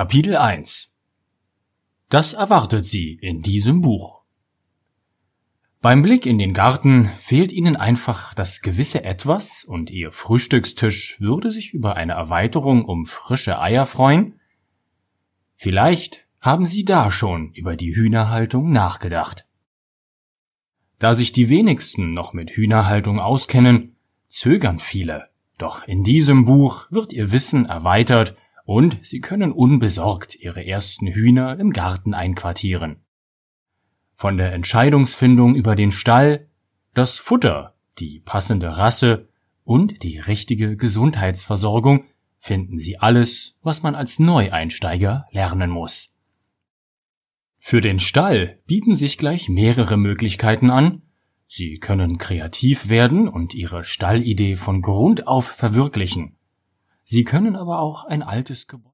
Kapitel 1 Das erwartet Sie in diesem Buch. Beim Blick in den Garten fehlt Ihnen einfach das gewisse Etwas und Ihr Frühstückstisch würde sich über eine Erweiterung um frische Eier freuen? Vielleicht haben Sie da schon über die Hühnerhaltung nachgedacht. Da sich die wenigsten noch mit Hühnerhaltung auskennen, zögern viele. Doch in diesem Buch wird Ihr Wissen erweitert und Sie können unbesorgt Ihre ersten Hühner im Garten einquartieren. Von der Entscheidungsfindung über den Stall, das Futter, die passende Rasse und die richtige Gesundheitsversorgung finden Sie alles, was man als Neueinsteiger lernen muss. Für den Stall bieten sich gleich mehrere Möglichkeiten an. Sie können kreativ werden und Ihre Stallidee von Grund auf verwirklichen. Sie können aber auch ein altes Gebäude